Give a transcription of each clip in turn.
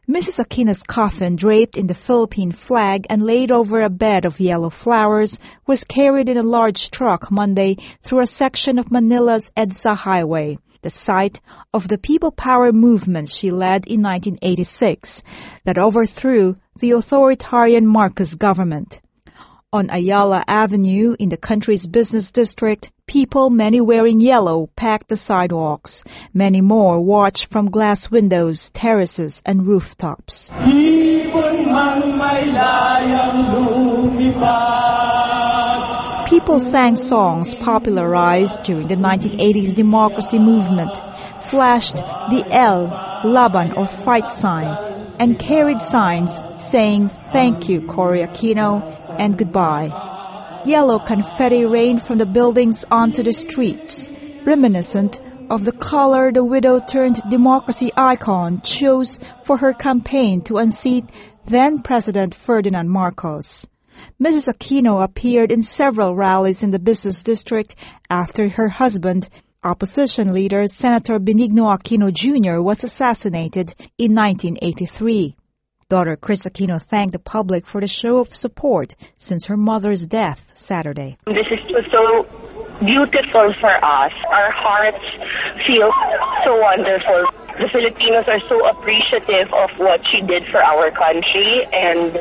Mrs. Aquino's coffin, draped in the Philippine flag and laid over a bed of yellow flowers, was carried in a large truck Monday through a section of Manila's EDSA Highway, the site of the People Power movement she led in 1986 that overthrew the authoritarian Marcos government. On Ayala Avenue in the country's business district, people, many wearing yellow, packed the sidewalks. Many more watched from glass windows, terraces, and rooftops. People sang songs popularized during the 1980s democracy movement, flashed the El, Laban or fight sign, and carried signs saying "Thank you, Cory Aquino," and "Goodbye." Yellow confetti rained from the buildings onto the streets, reminiscent of the color the widow-turned-democracy icon chose for her campaign to unseat then-President Ferdinand Marcos. Mrs. Aquino appeared in several rallies in the business district after her husband, opposition leader Senator Benigno Aquino Jr., was assassinated in 1983. Daughter Chris Aquino thanked the public for the show of support since her mother's death Saturday. This is so beautiful for us. Our hearts feel so wonderful. The Filipinos are so appreciative of what she did for our country, and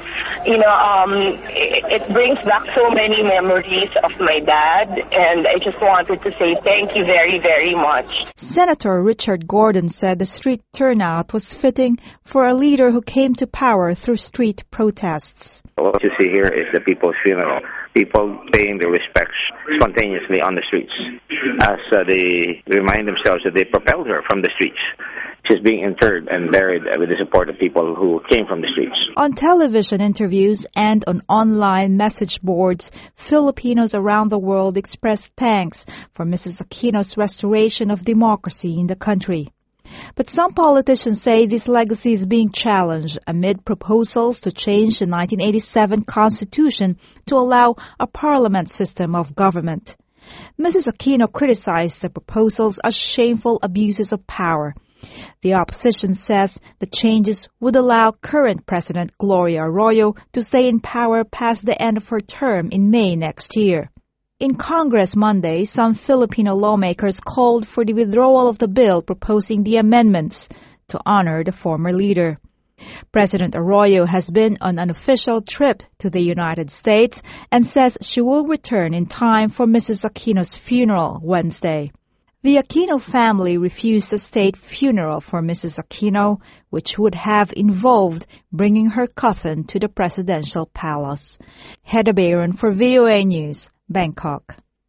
it brings back so many memories of my dad, and I just wanted to say thank you very, very much. Senator Richard Gordon said the street turnout was fitting for a leader who came to power through street protests. What you see here is the people's funeral. People paying their respects spontaneously on the streets as they remind themselves that they propelled her from the streets. She's being interred and buried with the support of people who came from the streets. On television interviews and on online message boards, Filipinos around the world expressed thanks for Mrs. Aquino's restoration of democracy in the country. But some politicians say this legacy is being challenged amid proposals to change the 1987 Constitution to allow a parliament system of government. Mrs. Aquino criticized the proposals as shameful abuses of power. The opposition says the changes would allow current President Gloria Arroyo to stay in power past the end of her term in May next year. In Congress Monday, some Filipino lawmakers called for the withdrawal of the bill proposing the amendments to honor the former leader. President Arroyo has been on an official trip to the United States and says she will return in time for Mrs. Aquino's funeral Wednesday. The Aquino family refused a state funeral for Mrs. Aquino, which would have involved bringing her coffin to the presidential palace. Hedda Bayron for VOA News, Bangkok.